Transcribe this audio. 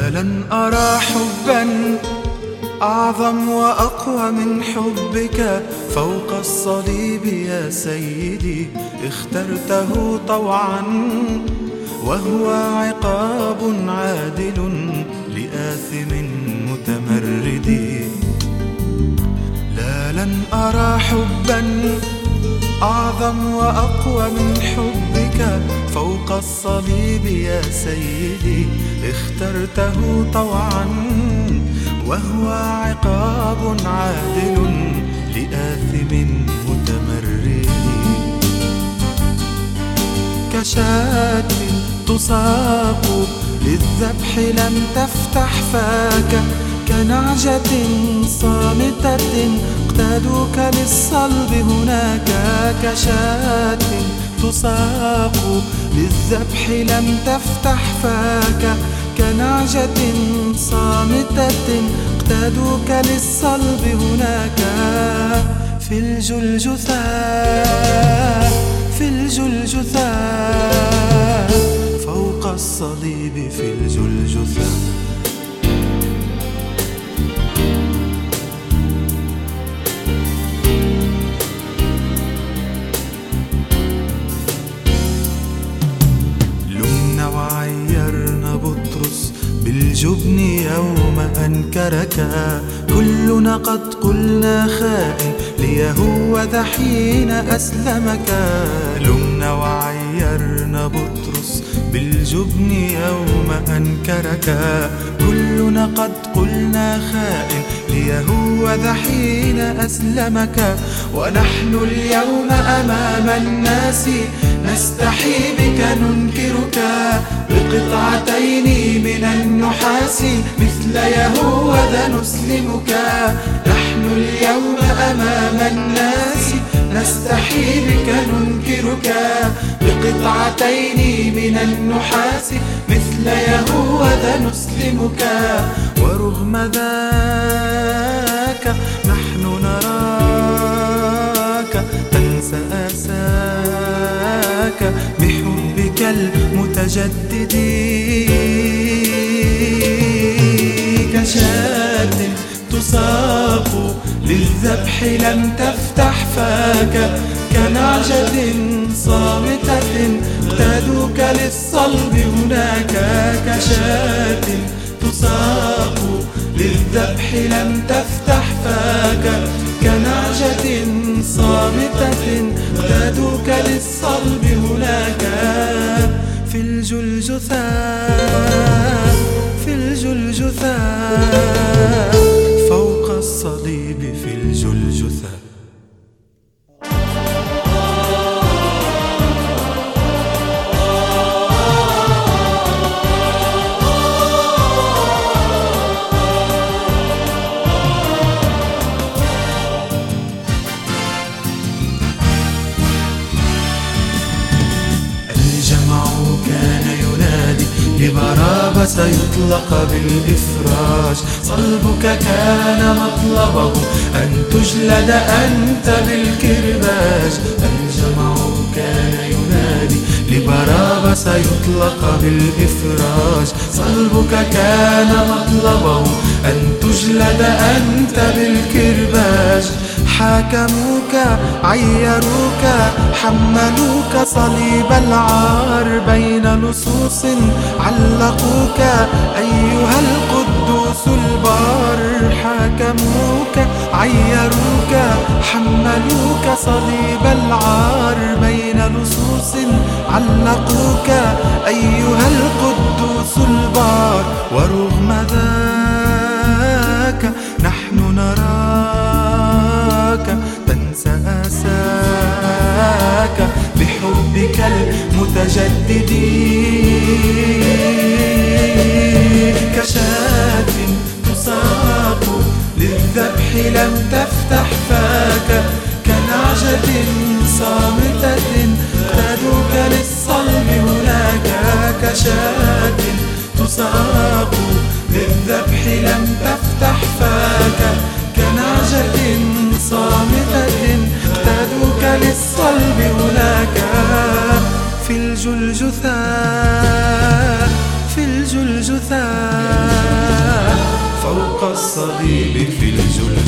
لن أرى حبا أعظم وأقوى من حبك فوق الصليب يا سيدي. اخترته طوعا وهو عقاب عادل لآثم متمرد. لا لن أرى حبا أعظم وأقوى من حبك فوق الصليب يا سيدي. اخترته طوعا وهو عقاب عادل لآثم متمرد. كشاة تساق للذبح لم تفتح فاك، كنعجة صامتة اقتادوك للصلب هناك. كشاة تساق للذبح لم تفتح فاك، كنعجة صامتة اقتادوك للصلب هناك. في الجلجثة في الجلجثة فوق الصليب في الجلجثة. لمنا وعيرنا بطرس بالجبن يوم أنكرك، كلنا قد قلنا خائن ليهوذا حين أسلمك. لمنا وعيرنا بطرس بالجبن يوم أنكرك، كلنا قد قلنا خائن ليهوذا حين أسلمك. ونحن اليوم أمام الناس نستحي بك ننكرك، بقطعتين من النحاس مثل يهوذا نسلمك. نحن اليوم أمام الناس نستحي بك ننكرك، بقطعتين من النحاس مثل يهوذا نسلمك. ورغم ذاك نحن نراك تنسى آساك بحبك المتجدد. كشاة تساق للذبح لم تفتح فاك، كنعجة صامتة اقتادوك للصلب هناك. كشاة تساق للذبح لم تفتح فاك، كنعجة صامتة اقتادوك للصلب هناك. في الجلجثة في الجلجثة فوق الصليب في الجلجثة. كان ينادي لبرابة يطلق بالإفراج، صلبك كان مطلبه أن تجلد أنت بالكرباج. الجمع كان ينادي لبرابة يطلق بالإفراج، صلبك كان مطلبه أن تجلد أنت بالكرباج. حاكموك عيروك حملوك صليب العار، بين لصوص علقوك أيها القدوس البار. حاكموك عيروك حملوك صليب العار، بين لصوص علقوك أيها القدوس البار. ورغم ذاك نحن نراك تنسى آساك بحبك المتجدد. كشاة تساق للذبح لم تفتح فاك، كنعجة صامتة اقتادوك للصلب هناك. كشاة تساق للذبح لم تفتح فاك، كنعجة صامتة اقتادوك للصلب هناك. في الجلجثة في الجلجثة الصليب في الجلد